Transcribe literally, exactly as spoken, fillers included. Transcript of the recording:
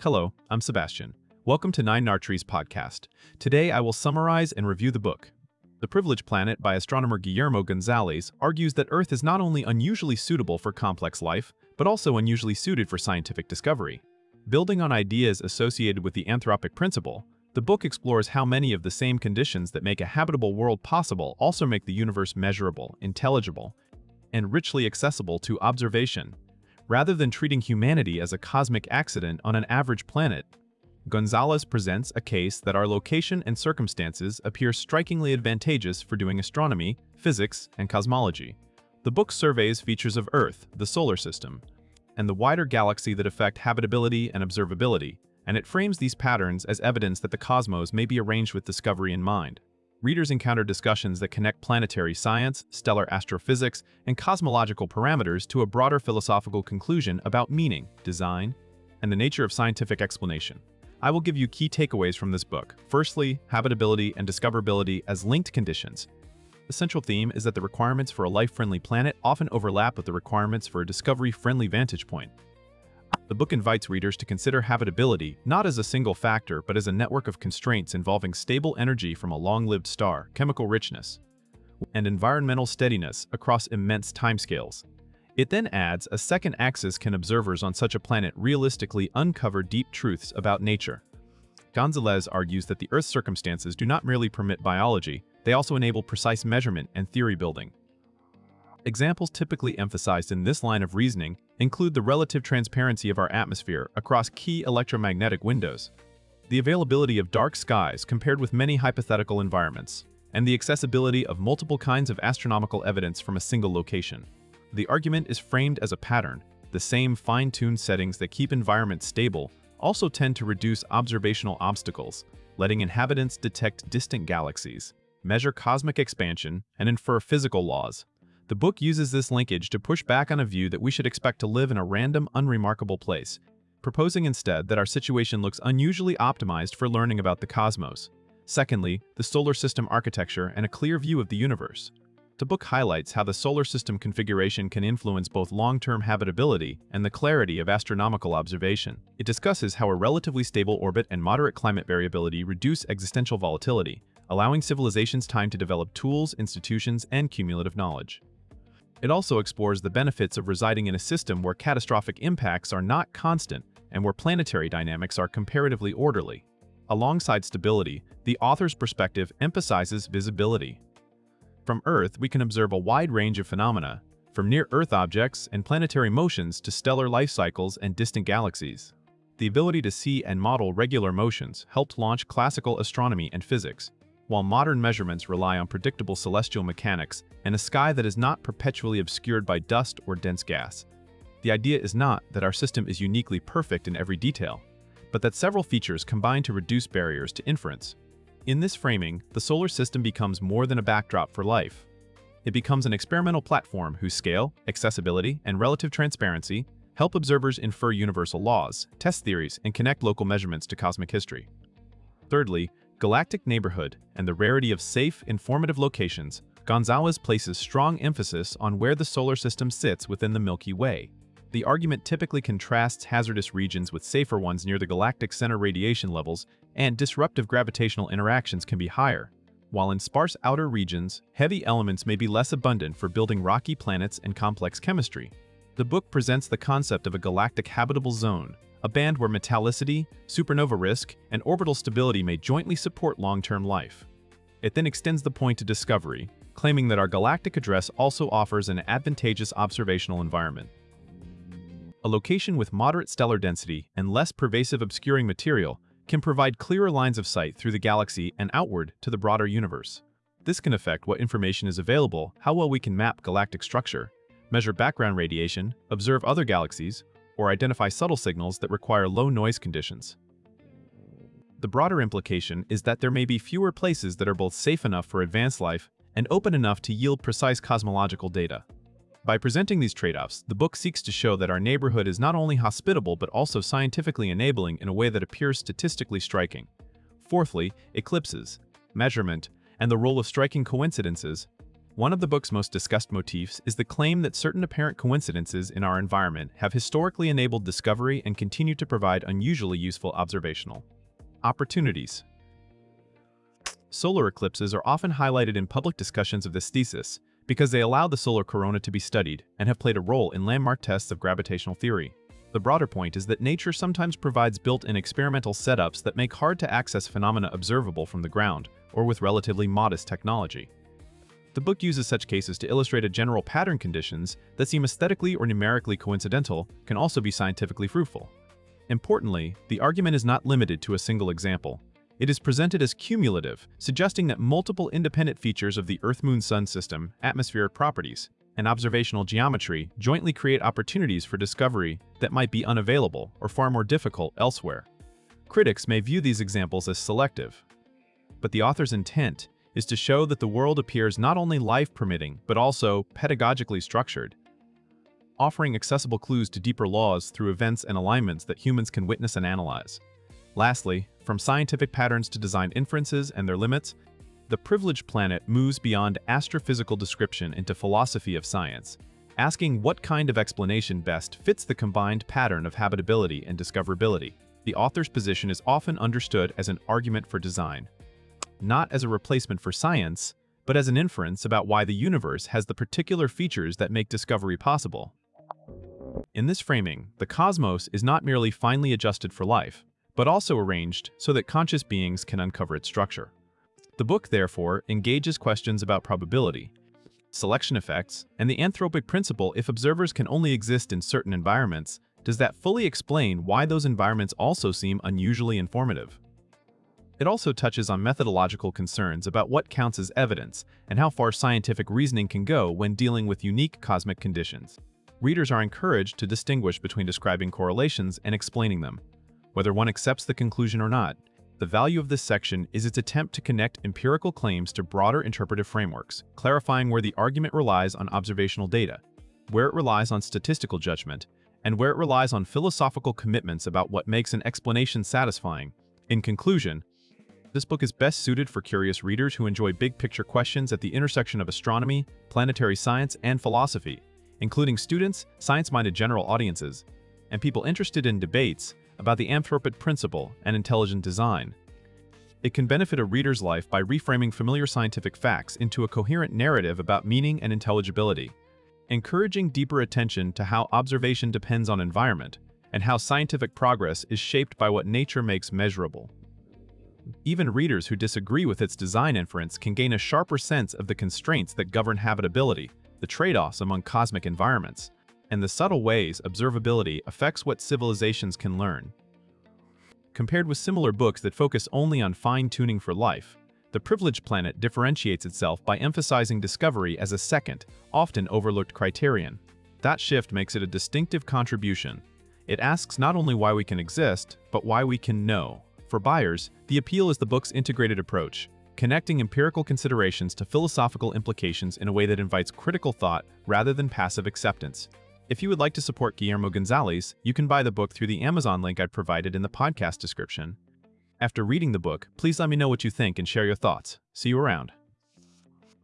Hello, I'm Sebastian. Welcome to Nine Nartre's podcast. Today I will summarize and review the book. The Privileged Planet by astronomer Guillermo Gonzalez argues that Earth is not only unusually suitable for complex life, but also unusually suited for scientific discovery. Building on ideas associated with the anthropic principle, the book explores how many of the same conditions that make a habitable world possible also make the universe measurable, intelligible, and richly accessible to observation. Rather than treating humanity as a cosmic accident on an average planet, Gonzalez presents a case that our location and circumstances appear strikingly advantageous for doing astronomy, physics, and cosmology. The book surveys features of Earth, the solar system, and the wider galaxy that affect habitability and observability, and it frames these patterns as evidence that the cosmos may be arranged with discovery in mind. Readers encounter discussions that connect planetary science, stellar astrophysics, and cosmological parameters to a broader philosophical conclusion about meaning, design, and the nature of scientific explanation. I will give you key takeaways from this book. Firstly, habitability and discoverability as linked conditions. The central theme is that the requirements for a life-friendly planet often overlap with the requirements for a discovery-friendly vantage point. The book invites readers to consider habitability not as a single factor, but as a network of constraints involving stable energy from a long-lived star, chemical richness, and environmental steadiness across immense timescales. It then adds a second axis: can observers on such a planet realistically uncover deep truths about nature? Gonzalez argues that the Earth's circumstances do not merely permit biology, they also enable precise measurement and theory building. Examples typically emphasized in this line of reasoning include the relative transparency of our atmosphere across key electromagnetic windows, the availability of dark skies compared with many hypothetical environments, and the accessibility of multiple kinds of astronomical evidence from a single location. The argument is framed as a pattern. The same fine-tuned settings that keep environments stable also tend to reduce observational obstacles, letting inhabitants detect distant galaxies, measure cosmic expansion, and infer physical laws. The book uses this linkage to push back on a view that we should expect to live in a random, unremarkable place, proposing instead that our situation looks unusually optimized for learning about the cosmos. Secondly, the solar system architecture and a clear view of the universe. The book highlights how the solar system configuration can influence both long-term habitability and the clarity of astronomical observation. It discusses how a relatively stable orbit and moderate climate variability reduce existential volatility, allowing civilizations time to develop tools, institutions, and cumulative knowledge. It also explores the benefits of residing in a system where catastrophic impacts are not constant and where planetary dynamics are comparatively orderly. Alongside stability, the author's perspective emphasizes visibility. From Earth, we can observe a wide range of phenomena, from near-Earth objects and planetary motions to stellar life cycles and distant galaxies. The ability to see and model regular motions helped launch classical astronomy and physics, while modern measurements rely on predictable celestial mechanics and a sky that is not perpetually obscured by dust or dense gas. The idea is not that our system is uniquely perfect in every detail, but that several features combine to reduce barriers to inference. In this framing, the solar system becomes more than a backdrop for life. It becomes an experimental platform whose scale, accessibility, and relative transparency help observers infer universal laws, test theories, and connect local measurements to cosmic history. Thirdly, galactic neighborhood and the rarity of safe, informative locations. Gonzalez places strong emphasis on where the solar system sits within the Milky Way. The argument typically contrasts hazardous regions with safer ones near the galactic center. Radiation levels and disruptive gravitational interactions can be higher, while in sparse outer regions, heavy elements may be less abundant for building rocky planets and complex chemistry. The book presents the concept of a galactic habitable zone, a band where metallicity, supernova risk, and orbital stability may jointly support long-term life. It then extends the point to discovery, claiming that our galactic address also offers an advantageous observational environment. A location with moderate stellar density and less pervasive obscuring material can provide clearer lines of sight through the galaxy and outward to the broader universe. This can affect what information is available, how well we can map galactic structure, measure background radiation, observe other galaxies, or identify subtle signals that require low noise conditions. The broader implication is that there may be fewer places that are both safe enough for advanced life and open enough to yield precise cosmological data. By presenting these trade-offs, the book seeks to show that our neighborhood is not only hospitable but also scientifically enabling in a way that appears statistically striking. Fourthly, eclipses, measurement, and the role of striking coincidences. One of the book's most discussed motifs is the claim that certain apparent coincidences in our environment have historically enabled discovery and continue to provide unusually useful observational opportunities. Solar eclipses are often highlighted in public discussions of this thesis because they allow the solar corona to be studied and have played a role in landmark tests of gravitational theory. The broader point is that nature sometimes provides built-in experimental setups that make hard-to-access phenomena observable from the ground or with relatively modest technology. The book uses such cases to illustrate a general pattern conditions that seem aesthetically or numerically coincidental can also be scientifically fruitful. Importantly, the argument is not limited to a single example. It is presented as cumulative, suggesting that multiple independent features of the Earth-Moon-Sun system, atmospheric properties, and observational geometry jointly create opportunities for discovery that might be unavailable or far more difficult elsewhere. Critics may view these examples as selective, but the author's intent is to show that the world appears not only life-permitting but also pedagogically structured, offering accessible clues to deeper laws through events and alignments that humans can witness and analyze. Lastly, from scientific patterns to design inferences and their limits, The Privileged Planet moves beyond astrophysical description into philosophy of science, asking what kind of explanation best fits the combined pattern of habitability and discoverability. The author's position is often understood as an argument for design, not as a replacement for science, but as an inference about why the universe has the particular features that make discovery possible. In this framing, the cosmos is not merely finely adjusted for life, but also arranged so that conscious beings can uncover its structure. The book, therefore, engages questions about probability, selection effects, and the anthropic principle. If observers can only exist in certain environments, does that fully explain why those environments also seem unusually informative? It also touches on methodological concerns about what counts as evidence and how far scientific reasoning can go when dealing with unique cosmic conditions. Readers are encouraged to distinguish between describing correlations and explaining them. Whether one accepts the conclusion or not, the value of this section is its attempt to connect empirical claims to broader interpretive frameworks, clarifying where the argument relies on observational data, where it relies on statistical judgment, and where it relies on philosophical commitments about what makes an explanation satisfying. In conclusion, this book is best suited for curious readers who enjoy big-picture questions at the intersection of astronomy, planetary science, and philosophy, including students, science-minded general audiences, and people interested in debates about the anthropic principle and intelligent design. It can benefit a reader's life by reframing familiar scientific facts into a coherent narrative about meaning and intelligibility, encouraging deeper attention to how observation depends on environment and how scientific progress is shaped by what nature makes measurable. Even readers who disagree with its design inference can gain a sharper sense of the constraints that govern habitability, the trade-offs among cosmic environments, and the subtle ways observability affects what civilizations can learn. Compared with similar books that focus only on fine-tuning for life, The Privileged Planet differentiates itself by emphasizing discovery as a second, often overlooked criterion. That shift makes it a distinctive contribution. It asks not only why we can exist, but why we can know. For buyers, the appeal is the book's integrated approach, connecting empirical considerations to philosophical implications in a way that invites critical thought rather than passive acceptance. If you would like to support Guillermo Gonzalez, you can buy the book through the Amazon link I provided in the podcast description. After reading the book, please let me know what you think and share your thoughts. See you around.